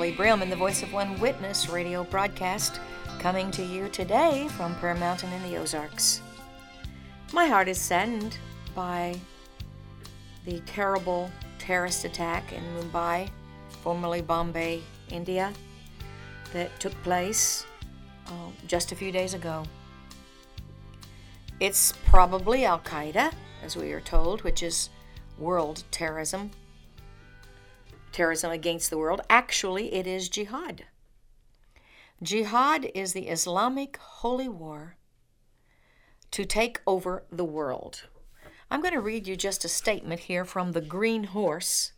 Kimberly Brim in the Voice of One Witness radio broadcast, coming to you today from Prayer Mountain in the Ozarks. My heart is saddened by the terrible terrorist attack in Mumbai, formerly Bombay, India, that took place just a few days ago. It's probably Al-Qaeda, as we are told, which is world terrorism against the world. Actually, it is jihad. Jihad is the Islamic holy war to take over the world. I'm going to read you just a statement here from The Green Horse,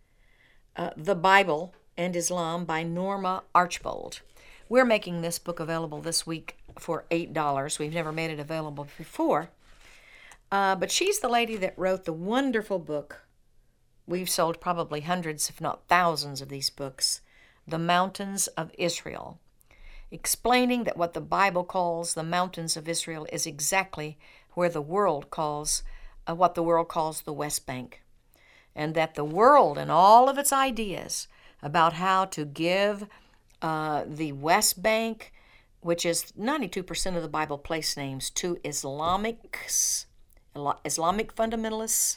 The Bible and Islam by Norma Archbold. We're making this book available this week for $8. We've never made it available before. But she's the lady that wrote the wonderful book. We've sold probably hundreds, if not thousands, of these books, The Mountains of Israel, explaining that what the Bible calls the mountains of Israel is exactly where the world calls, what the world calls the West Bank, and that the world and all of its ideas about how to give the West Bank, which is 92% of the Bible place names, to Islamic fundamentalists,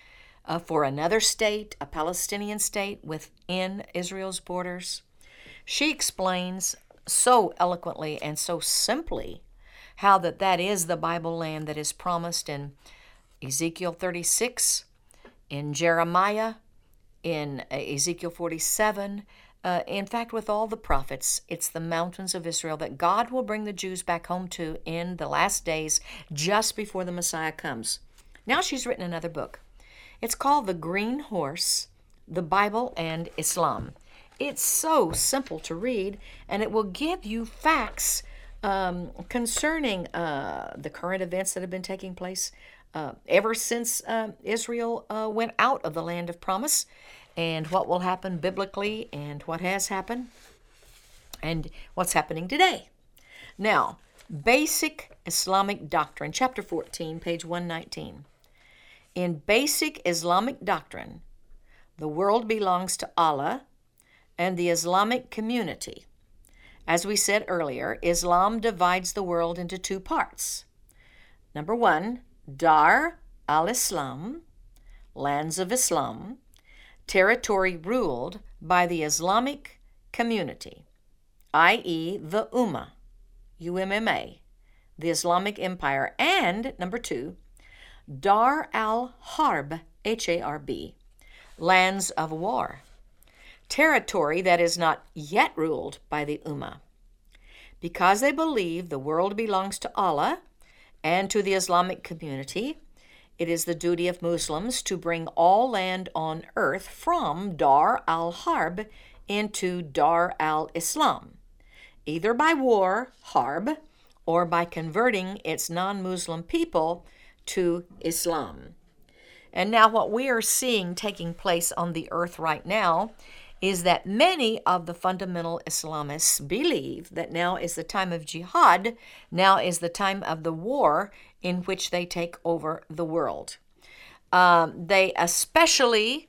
for another state, a Palestinian state within Israel's borders. She explains so eloquently and so simply how that is the Bible land that is promised in Ezekiel 36, in Jeremiah, in Ezekiel 47. In fact, with all the prophets, it's the mountains of Israel that God will bring the Jews back home to in the last days, just before the Messiah comes. Now she's written another book. It's called The Green Horse, The Bible and Islam. It's so simple to read, and it will give you facts concerning the current events that have been taking place ever since Israel went out of the land of promise, and what will happen biblically, and what has happened, and what's happening today. Now, Basic Islamic Doctrine, chapter 14, page 119. In basic Islamic doctrine, the world belongs to Allah and the Islamic community. As we said earlier, Islam divides the world into two parts. Number one, Dar al-Islam, lands of Islam, territory ruled by the Islamic community, i.e. the Ummah, UMMA, the Islamic Empire. And number two, Dar al-Harb, Harb, lands of war, territory that is not yet ruled by the Ummah. Because they believe the world belongs to Allah and to the Islamic community, it is the duty of Muslims to bring all land on earth from Dar al-Harb into Dar al-Islam, either by war, Harb, or by converting its non-Muslim people to Islam. And now what we are seeing taking place on the earth right now is that many of the fundamental Islamists believe that now is the time of jihad, now is the time of the war in which they take over the world. They especially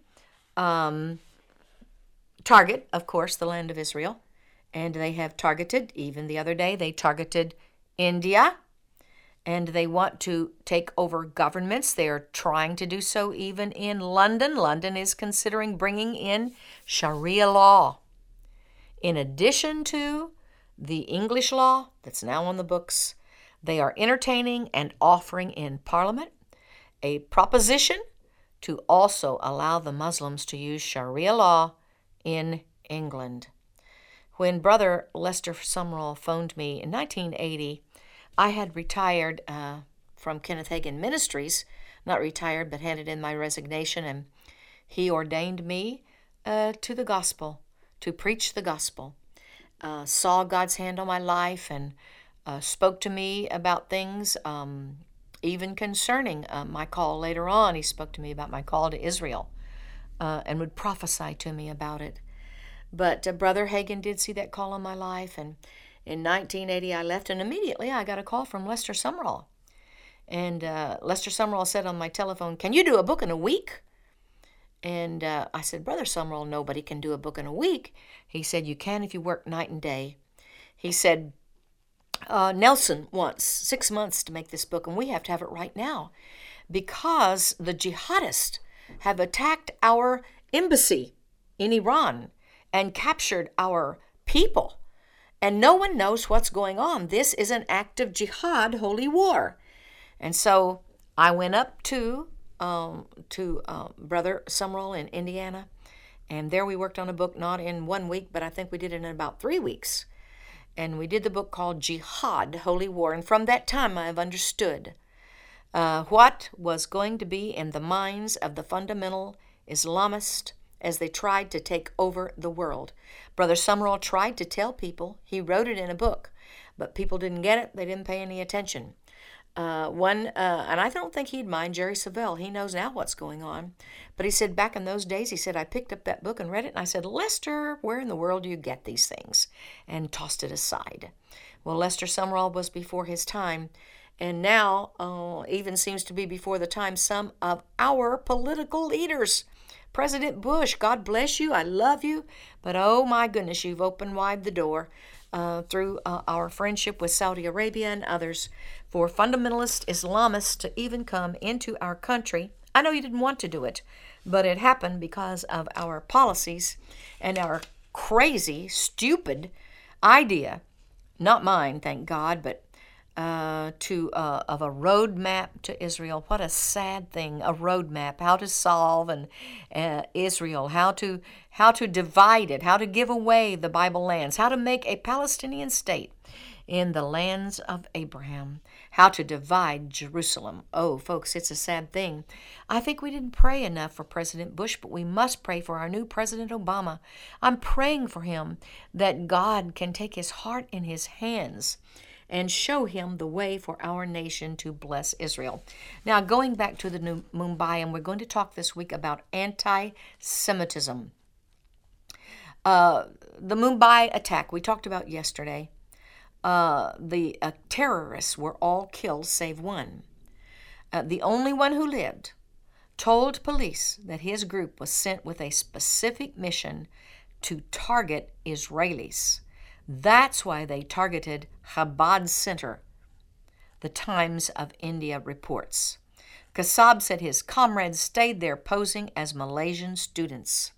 target, of course, the land of Israel, and they have targeted, even the other day, they targeted India, and they want to take over governments. They are trying to do so even in London. London is considering bringing in Sharia law, in addition to the English law that's now on the books. They are entertaining and offering in Parliament a proposition to also allow the Muslims to use Sharia law in England. When Brother Lester Sumrall phoned me in 1980, I had retired from Kenneth Hagin Ministries, not retired, but handed in my resignation, and he ordained me to the gospel, to preach the gospel. Saw God's hand on my life and spoke to me about things, even concerning my call later on. He spoke to me about my call to Israel and would prophesy to me about it. But Brother Hagin did see that call on my life, and in 1980 I left, and immediately I got a call from Lester Sumrall. And Lester Sumrall said on my telephone, "Can you do a book in a week?" And I said, Brother Sumrall, nobody can do a book in a week. He said, you can if you work night and day. He said, Nelson wants 6 months to make this book, and we have to have it right now because the jihadists have attacked our embassy in Iran and captured our people. And no one knows what's going on. This is an act of jihad, holy war. And so I went up to Brother Sumrall in Indiana, and there we worked on a book, not in 1 week, but I think we did it in about 3 weeks. And we did the book called Jihad, Holy War. And from that time, I have understood what was going to be in the minds of the fundamental Islamists as they tried to take over the world. Brother Sumrall tried to tell people. He wrote it in a book, but people didn't get it. They didn't pay any attention. And I don't think he'd mind Jerry Savelle. He knows now what's going on. But he said back in those days, he said, I picked up that book and read it, and I said, Lester, where in the world do you get these things? And tossed it aside. Well, Lester Sumrall was before his time, and now even seems to be before the time some of our political leaders. President Bush, God bless you, I love you, but oh my goodness, you've opened wide the door through our friendship with Saudi Arabia and others for fundamentalist Islamists to even come into our country. I know you didn't want to do it, but it happened because of our policies and our crazy, stupid idea, not mine, thank God, but of a roadmap to Israel. What a sad thing, a roadmap, how to solve Israel, how to divide it, how to give away the Bible lands, how to make a Palestinian state in the lands of Abraham, how to divide Jerusalem. Oh, folks, it's a sad thing. I think we didn't pray enough for President Bush, but we must pray for our new President Obama. I'm praying for him that God can take his heart in his hands and show him the way for our nation to bless Israel. Now, going back to the new Mumbai, and we're going to talk this week about anti-Semitism. The Mumbai attack we talked about yesterday, the terrorists were all killed save one. The only one who lived told police that his group was sent with a specific mission to target Israelis. That's why they targeted Chabad Center, the Times of India reports. Kassab said his comrades stayed there posing as Malaysian students.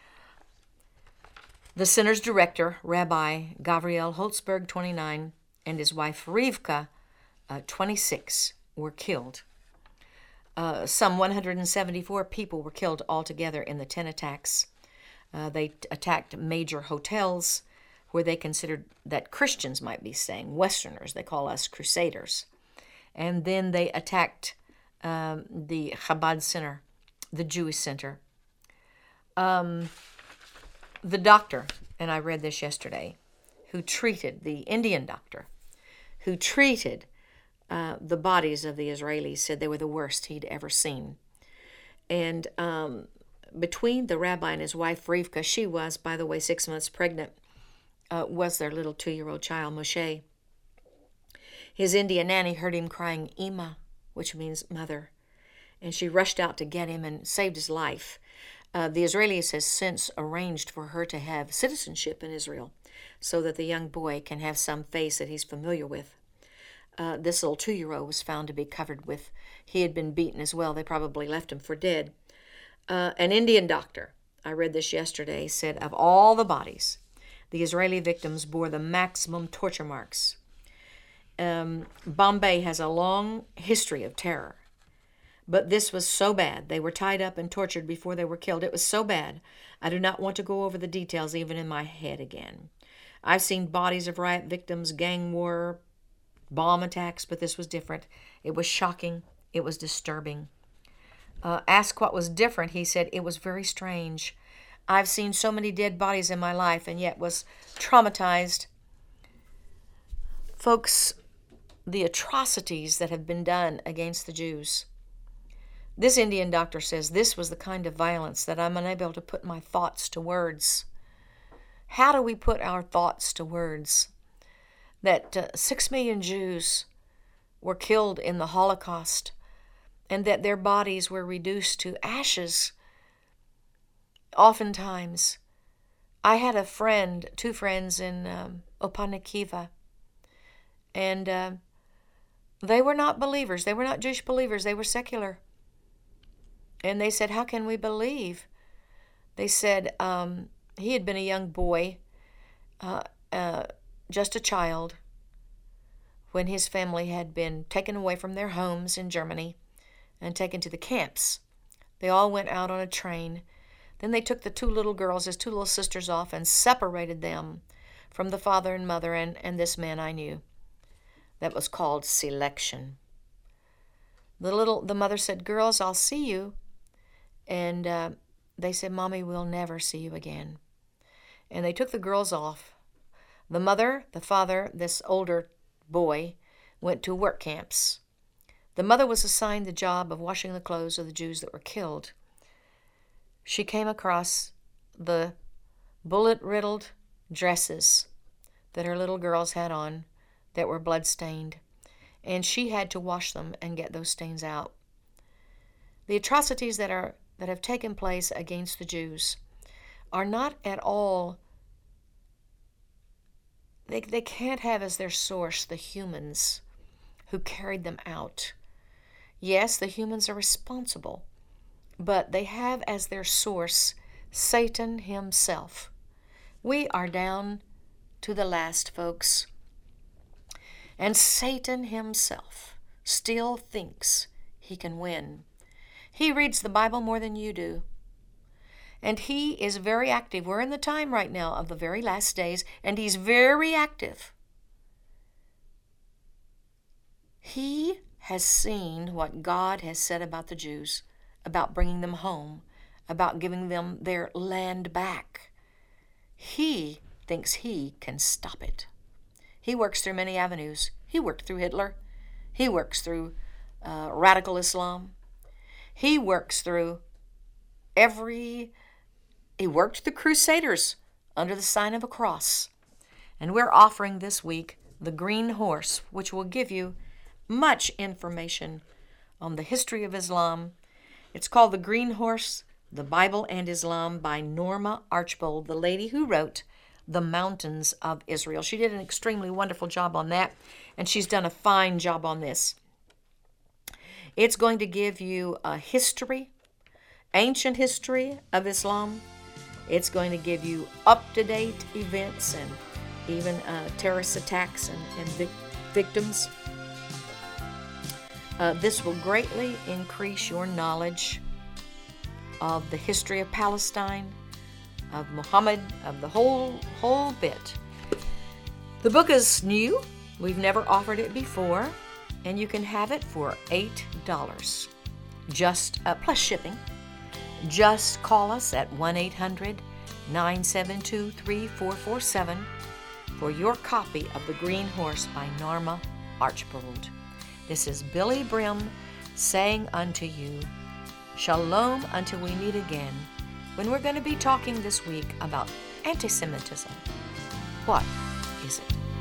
The center's director, Rabbi Gavriel Holzberg, 29, and his wife Rivka, 26, were killed. Some 174 people were killed altogether in the 10 attacks. They attacked major hotels where they considered that Christians might be staying, Westerners. They call us Crusaders. And then they attacked the Chabad Center, the Jewish center. The doctor, and I read this yesterday, the Indian doctor, who treated the bodies of the Israelis, said they were the worst he'd ever seen. And between the rabbi and his wife, Rivka, she was, by the way, 6 months pregnant, was their little 2-year-old child, Moshe. His Indian nanny heard him crying, Ima, which means mother, and she rushed out to get him and saved his life. The Israelis has since arranged for her to have citizenship in Israel so that the young boy can have some face that he's familiar with. This little 2-year-old was found to be covered with, he had been beaten as well. They probably left him for dead. An Indian doctor, I read this yesterday, said of all the bodies, the Israeli victims bore the maximum torture marks. Bombay has a long history of terror, but this was so bad. They were tied up and tortured before they were killed. It was so bad. I do not want to go over the details even in my head again. I've seen bodies of riot victims, gang war, bomb attacks, but this was different. It was shocking. It was disturbing. Asked what was different, he said, it was very strange. I've seen so many dead bodies in my life and yet was traumatized. Folks, the atrocities that have been done against the Jews. This Indian doctor says this was the kind of violence that I'm unable to put my thoughts to words. How do we put our thoughts to words? That 6 million Jews were killed in the Holocaust and that their bodies were reduced to ashes. Oftentimes, I had two friends in Opanakiva, and they were not believers. They were not Jewish believers. They were secular. And they said, how can we believe? They said he had been a young boy, just a child, when his family had been taken away from their homes in Germany and taken to the camps. They all went out on a train. Then they took the two little girls, his two little sisters, off and separated them from the father and mother and this man I knew. That was called selection. The mother said, girls, I'll see you. And they said, Mommy, we'll never see you again. And they took the girls off. The mother, the father, this older boy, went to work camps. The mother was assigned the job of washing the clothes of the Jews that were killed. She came across the bullet-riddled dresses that her little girls had on that were blood-stained, and she had to wash them and get those stains out. The atrocities that have taken place against the Jews are not at all, they can't have as their source the humans who carried them out. Yes, the humans are responsible, but they have as their source Satan himself. We are down to the last, folks. And Satan himself still thinks he can win. He reads the Bible more than you do. And he is very active. We're in the time right now of the very last days, and he's very active. He has seen what God has said about the Jews, about bringing them home, about giving them their land back. He thinks he can stop it. He works through many avenues. He worked through Hitler. He works through radical Islam. He works through he worked the Crusaders under the sign of a cross. And we're offering this week the Green Horse, which will give you much information on the history of Islam. It's called The Green Horse, The Bible and Islam by Norma Archbold, the lady who wrote The Mountains of Israel. She did an extremely wonderful job on that, and she's done a fine job on this. It's going to give you a history, ancient history of Islam. It's going to give you up-to-date events and even terrorist attacks and victims. This will greatly increase your knowledge of the history of Palestine, of Muhammad, of the whole bit. The book is new. We've never offered it before, and you can have it for $8, just plus shipping. Just call us at 1-800-972-3447 for your copy of The Green Horse by Norma Archbold. This is Billy Brim saying unto you, Shalom until we meet again, when we're going to be talking this week about anti-Semitism. What is it?